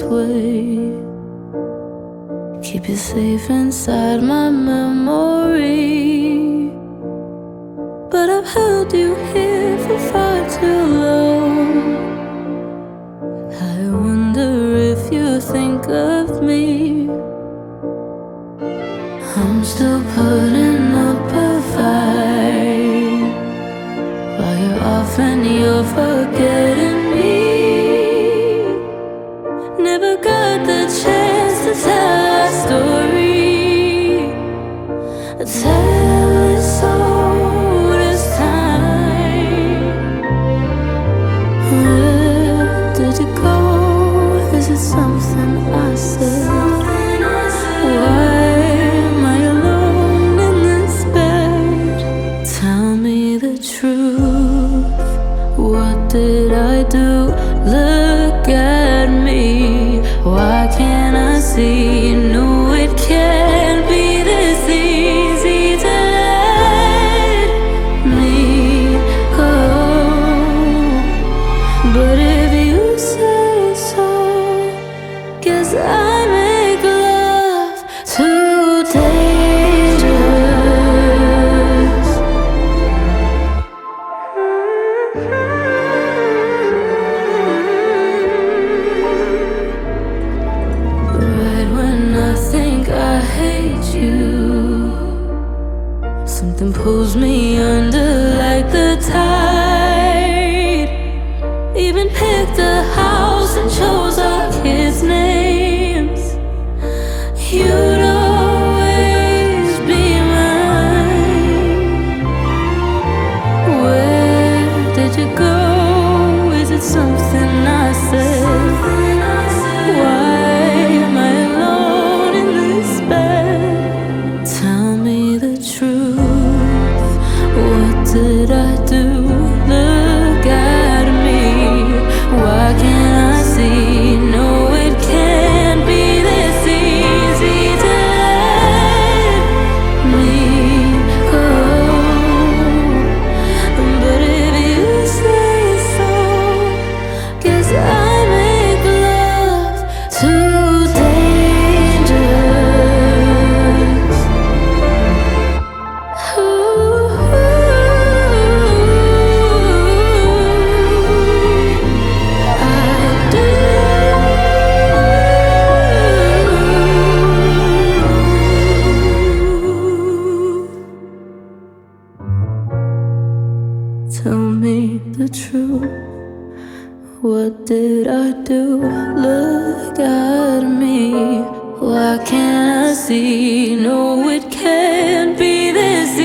way. Keep you safe inside my memory, but I've held you here for far too long. I wonder if you think of me. I'm still putting up a fight while you're off and you're forgetting me. Never got the chance to tell our story. I tell it so this time. Where did you go? Is it something I said? Why am I alone in this bed? Tell me the truth. What did I do? Look at me. Why can't I see? No, it can't be this easy to let me go. But if you say so, guess I make love too dangerous. Right when I think I hate you, something pulls me under like the tide. Even picked a house and chose our kids' names. You'd always be mine. Where did you go? Is it something I said? Why am I alone in this bed? Tell me the truth. What did I do? Look at me. Why can't I see? No, it can't be this easy to let me go. But if you say so, guess I make love too dangerous. Tell me the truth. What did I do? Look at me. Why can't I see? No, it can't be this